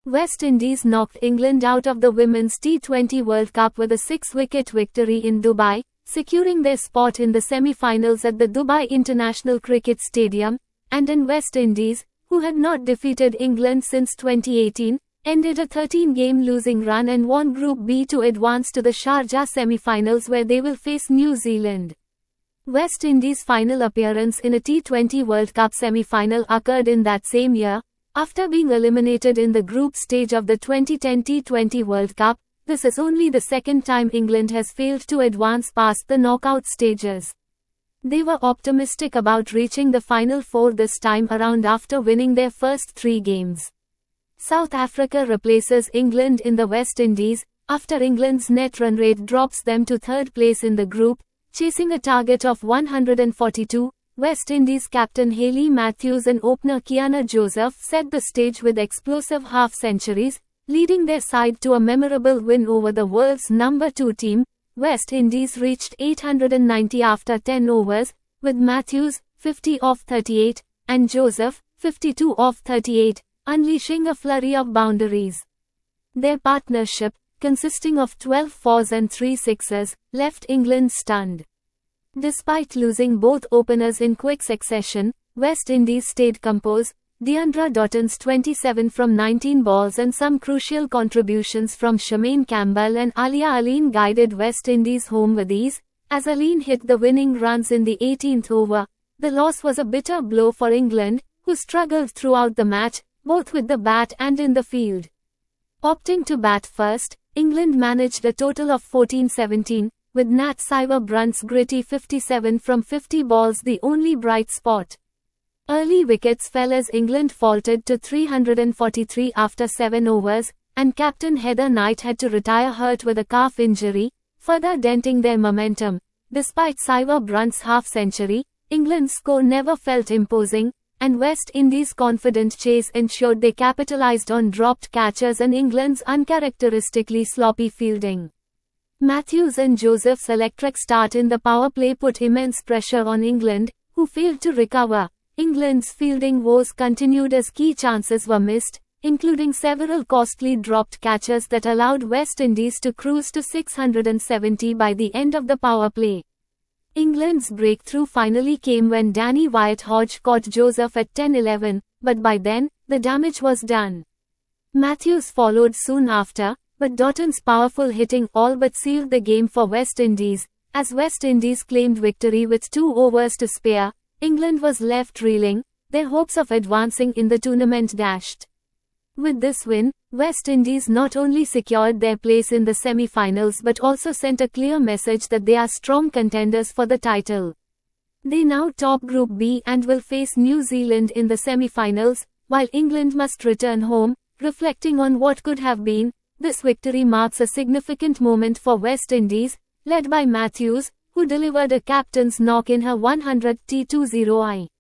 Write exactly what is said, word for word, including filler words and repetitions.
West Indies knocked England out of the Women's T twenty World Cup with a six-wicket victory in Dubai, securing their spot in the semi-finals at the Dubai International Cricket Stadium, and in West Indies, who had not defeated England since twenty eighteen, ended a thirteen-game losing run and won Group B to advance to the Sharjah semi-finals where they will face New Zealand. West Indies' final appearance in a T twenty World Cup semi-final occurred in that same year, after being eliminated in the group stage of the twenty ten T twenty World Cup. This is only the second time England has failed to advance past the knockout stages. They were optimistic about reaching the Final Four this time around after winning their first three games. South Africa replaces England in the West Indies, after England's net run rate drops them to third place in the group, chasing a target of one hundred forty-two. West Indies captain Hayley Matthews and opener Kiana Joseph set the stage with explosive half-centuries, leading their side to a memorable win over the world's number two team. West Indies reached eight hundred ninety after ten overs, with Matthews, fifty off thirty-eight, and Joseph, fifty-two off thirty-eight, unleashing a flurry of boundaries. Their partnership, consisting of twelve fours and three sixes, left England stunned. Despite losing both openers in quick succession, West Indies stayed composed. Deandra Dotton's twenty-seven from nineteen balls and some crucial contributions from Shamaine Campbell and Alia Aline guided West Indies home with ease, as Aline hit the winning runs in the eighteenth over. The loss was a bitter blow for England, who struggled throughout the match, both with the bat and in the field. Opting to bat first, England managed a total of fourteen seventeen, with Nat Sciver-Brunt's gritty fifty-seven from fifty balls the only bright spot. Early wickets fell as England faltered to three hundred forty-three after seven overs, and captain Heather Knight had to retire hurt with a calf injury, further denting their momentum. Despite Sciver-Brunt's half-century, England's score never felt imposing, and West Indies' confident chase ensured they capitalised on dropped catches and England's uncharacteristically sloppy fielding. Matthews and Joseph's electric start in the power play put immense pressure on England, who failed to recover. England's fielding woes continued as key chances were missed, including several costly dropped catches that allowed West Indies to cruise to six hundred seventy by the end of the power play. England's breakthrough finally came when Danny Wyatt-Hodge caught Joseph at ten eleven, but by then, the damage was done. Matthews followed soon after, but Dotton's powerful hitting all but sealed the game for West Indies. As West Indies claimed victory with two overs to spare, England was left reeling, their hopes of advancing in the tournament dashed. With this win, West Indies not only secured their place in the semi-finals but also sent a clear message that they are strong contenders for the title. They now top Group B and will face New Zealand in the semi-finals, while England must return home. Reflecting on what could have been, this victory marks a significant moment for West Indies, led by Matthews, who delivered a captain's knock in her one hundredth T twenty.